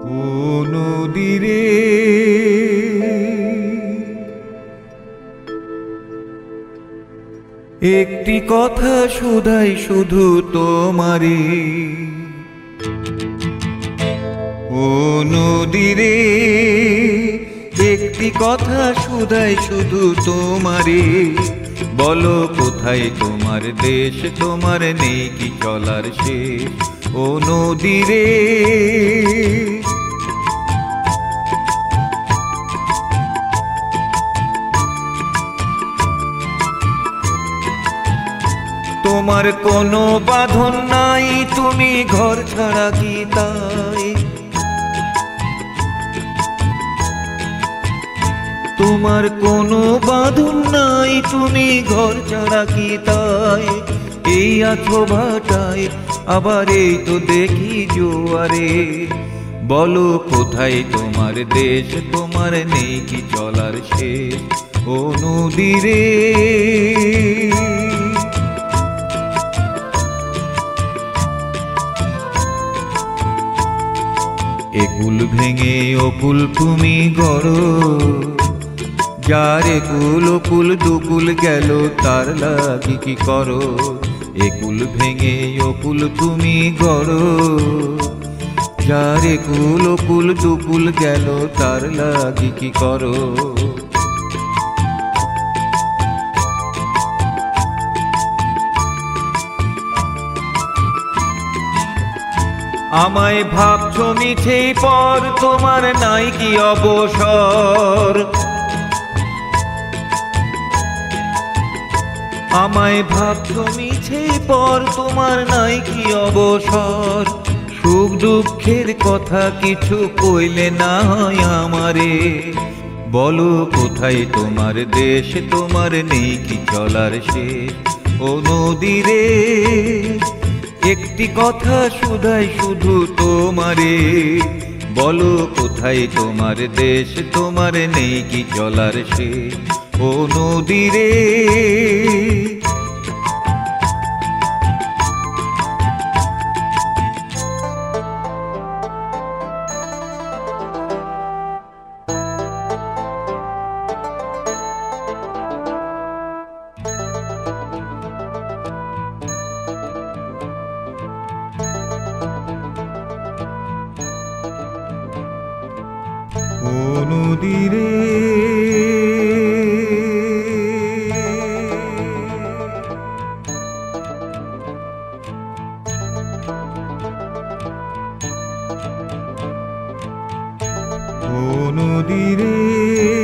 ও নদী রে, একটি কথা শুধাই শুধু তোমারে। ও নদী রে, একটি কথা শুধাই শুধু তোমারে। বলো কোথায় তোমার দেশ, তোমার নেই কি চলার শেষ? ও নদী রে, তোমার কোনো বাঁধন নাই, তুমি ঘর ছাড়া কি তাই? তোমার কোনো বাঁধন নাই, তুমি ঘর ছাড়া কি তাই? এই আছো ভাটায়, আবার এই তো দেখি জোয়ারে। বলো কোথায় তোমার দেশ, তোমার নেই কি চলার শেষ? ও নদী রে, একুল ভেঙে অকুল তুমি গড়ো, যার একুল অকুল দুকুল গেল তার লাগি কি করো? একুল ভেঙে অকুল তুমি গড়ো, যার একুল অকুল দুকুল গেল তার লাগি কি করো? আমায় ভাবছো মিছেই পর, তোমার নাই কি অবসর? আমায় ভাবছো মিছেই পর, তোমার নাই কি অবসর? সুখ দুঃখের কথা কিছু কইলে না হয় আমারে। বলো কোথায় তোমার দেশ, তোমার নেই কি চলার শেষ? ও নদী রে, একটি কথা শুধাই শুধু তোমারে। বলো কোথায় তোমার দেশ, তোমার নেই কি চলার শেষ? ও নদী রে, ও নদী রে, ও নদী রে।